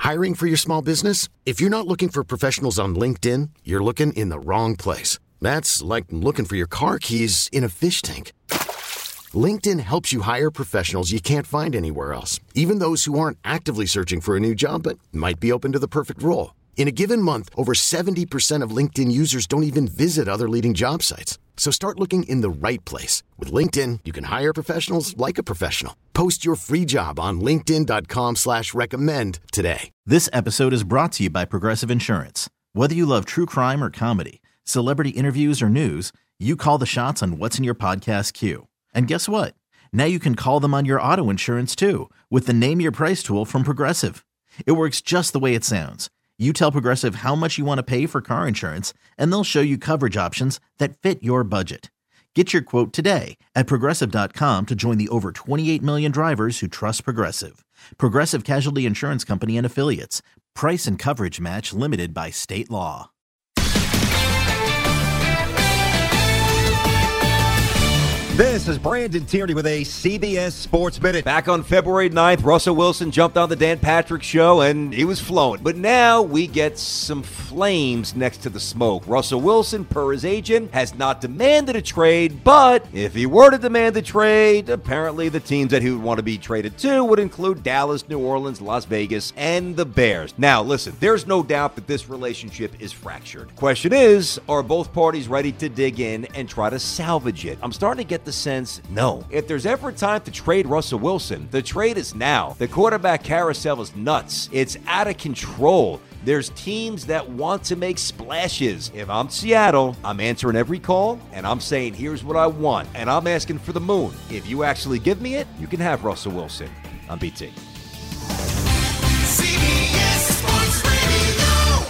Hiring for your small business? If you're not looking for professionals on LinkedIn, you're looking in the wrong place. That's like looking for your car keys in a fish tank. LinkedIn helps you hire professionals you can't find anywhere else, even those who aren't actively searching for a new job but might be open to the perfect role. In a given month, over 70% of LinkedIn users don't even visit other leading job sites. So start looking in the right place. With LinkedIn, you can hire professionals like a professional. Post your free job on linkedin.com/recommend today. This episode is brought to you by Progressive Insurance. Whether you love true crime or comedy, celebrity interviews or news, you call the shots on what's in your podcast queue. And guess what? Now you can call them on your auto insurance too with the Name Your Price tool from Progressive. It works just the way it sounds. You tell Progressive how much you want to pay for car insurance, and they'll show you coverage options that fit your budget. Get your quote today at Progressive.com to join the over 28 million drivers who trust Progressive. Progressive Casualty Insurance Company and Affiliates. Price and coverage match limited by state law. This is Brandon Tierney with a CBS Sports Minute. Back on February 9th, Russell Wilson jumped on the Dan Patrick Show, and he was flowing. But now we get some flames next to the smoke. Russell Wilson, per his agent, has not demanded a trade, but if he were to demand a trade, apparently the teams that he would want to be traded to would include Dallas, New Orleans, Las Vegas, and the Bears. Now, listen, there's no doubt that this relationship is fractured. Question is, are both parties ready to dig in and try to salvage it? I'm starting to get the sense, no. If there's ever a time to trade Russell Wilson, the trade is now. The quarterback carousel is nuts. It's out of control. There's teams that want to make splashes. If I'm Seattle, I'm answering every call, and I'm saying, here's what I want, and I'm asking for the moon. If you actually give me it, you can have Russell Wilson. I'm BT. CBS Sports Radio.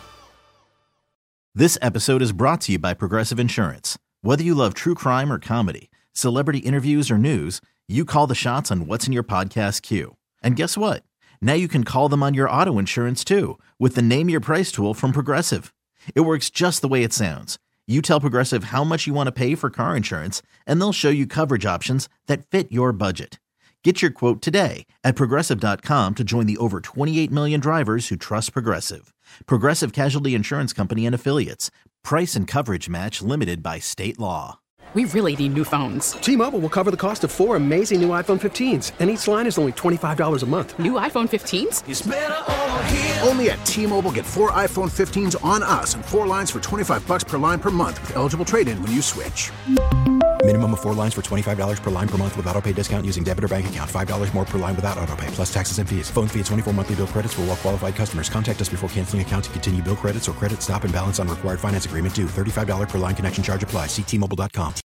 This episode is brought to you by Progressive Insurance. Whether you love true crime or comedy, celebrity interviews or news, you call the shots on what's in your podcast queue. And guess what? Now you can call them on your auto insurance too with the Name Your Price tool from Progressive. It works just the way it sounds. You tell Progressive how much you want to pay for car insurance, and they'll show you coverage options that fit your budget. Get your quote today at Progressive.com to join the over 28 million drivers who trust Progressive. Progressive Casualty Insurance Company and Affiliates. Price and coverage match limited by state law. We really need new phones. T-Mobile will cover the cost of 4 amazing new iPhone 15s, and each line is only $25 a month. New iPhone 15s? It's better over here. Only at T-Mobile, get 4 iPhone 15s on us and 4 lines for $25 per line per month with eligible trade-in when you switch. Minimum of 4 lines for $25 per line per month with autopay discount using debit or bank account. $5 more per line without autopay, plus taxes and fees. Phone fee at 24 monthly bill credits for well-qualified customers. Contact us before canceling account to continue bill credits or credit stop and balance on required finance agreement due. $35 per line connection charge applies. See T-Mobile.com.